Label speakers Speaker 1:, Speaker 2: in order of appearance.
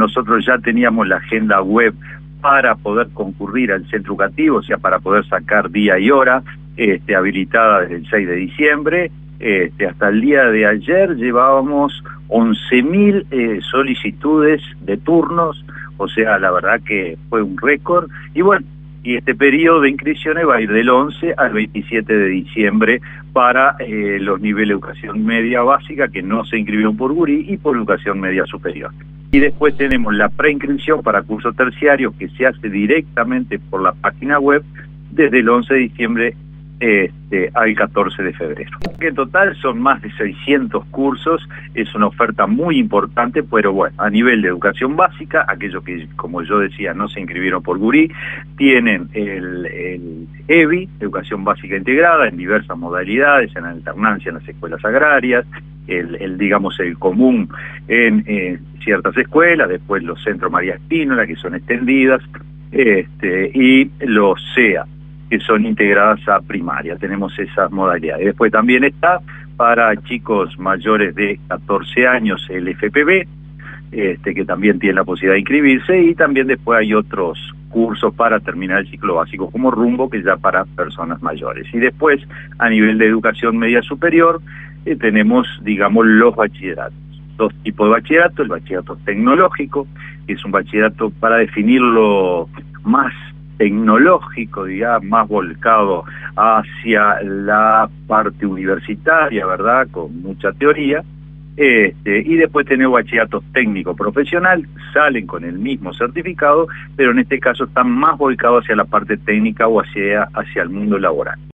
Speaker 1: nosotros ya teníamos la agenda web para poder concurrir al centro educativo, o sea, para poder sacar día y hora, habilitada desde el 6 de diciembre. Hasta el día de ayer llevábamos 11.000 solicitudes de turnos, o sea, la verdad que fue un récord. Y bueno, y este periodo de inscripciones va a ir del 11 al 27 de diciembre para los niveles de educación media básica que no se inscribieron por GURI y por educación media superior. Y después tenemos la preinscripción para cursos terciarios que se hace directamente por la página web desde el 11 de diciembre al 14 de febrero. En total son más de 600 cursos, es una oferta muy importante, pero bueno, a nivel de educación básica, aquellos que, como yo decía, no se inscribieron por GURI, tienen el EBI, Educación Básica Integrada, en diversas modalidades, en alternancia en las escuelas agrarias, digamos, el común en ciertas escuelas, después los centros María Espínola, que son extendidas, y los SEA, que son integradas a primaria. Tenemos esas modalidades. Después también está para chicos mayores de 14 años el FPB, que también tiene la posibilidad de inscribirse, y también después hay otros cursos para terminar el ciclo básico como Rumbo, que ya para personas mayores. Y después, a nivel de educación media superior, tenemos, digamos, los bachilleratos. Dos tipos de bachillerato: el bachillerato tecnológico, que es un bachillerato, para definirlo más tecnológico, digamos, más volcado hacia la parte universitaria, ¿verdad?, con mucha teoría. Y después tenemos bachillerato técnico profesional, salen con el mismo certificado, pero en este caso están más volcados hacia la parte técnica o hacia el mundo laboral.